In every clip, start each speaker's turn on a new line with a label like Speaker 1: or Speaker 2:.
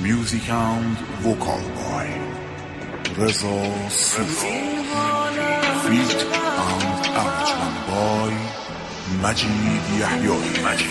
Speaker 1: Music and vocal by Reza Sufa. Feat and arrangement by Majid Yahyai.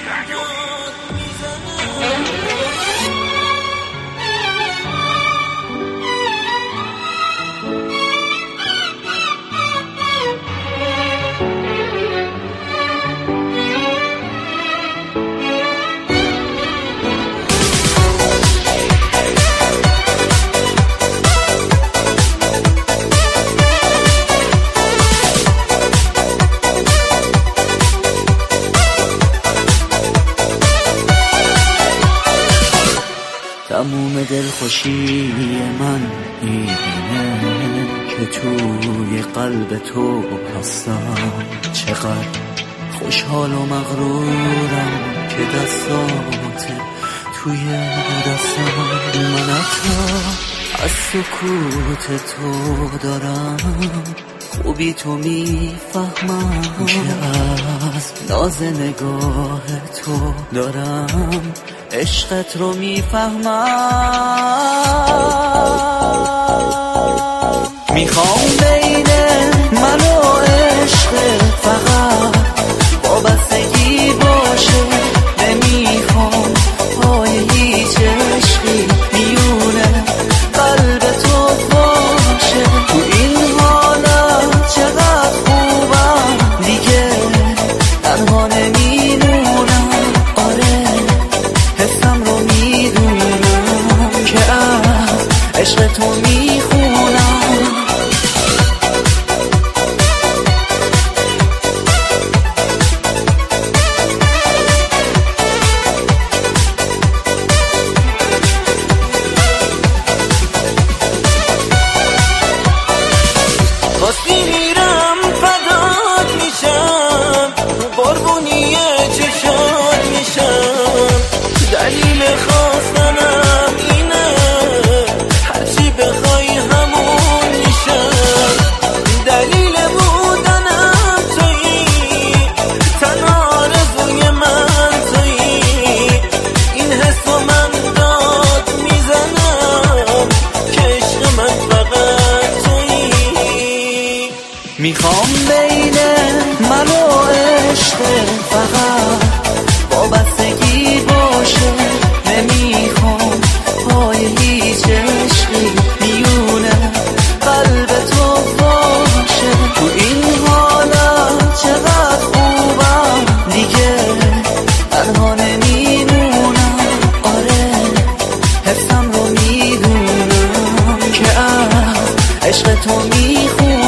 Speaker 2: تموم دلخوشی من اینه که توی قلب تو هستم. چقدر خوشحال و مغرورم که دستات توی دستم. من از سکوت تو دارم خوبی تو میفهمم که از ناز نگاه تو دارم عشقت رو میفهمم. میخوام بین من و عشق فقط وابستگی باشه. نمیخوام پای هیچ عشقی میونه قلب تو باشه. تو این حالت چقدر خوبم دیگه تنها نمیمونم. آره حسم رو میدونم که از عشق تو میخونم.
Speaker 3: واسه میرم فدات میشم قربونی چشات میشم. دلیل خواستنم اینه هرچی بخوای همون میشم. دلیل بودنم تویی تنها آرزوی من تویی. این حس و من داد میزنم که عشق من فقط تویی.
Speaker 2: میخوام بین من و عشق فقط وابستگی باشه. نمیخوام پای هیچ عشقی میونه قلب تو باشه. تو این حالت چقدر خوبم دیگه تنها نمیمونم. آره حفظم رو میدونم که از عشق تو میخونم.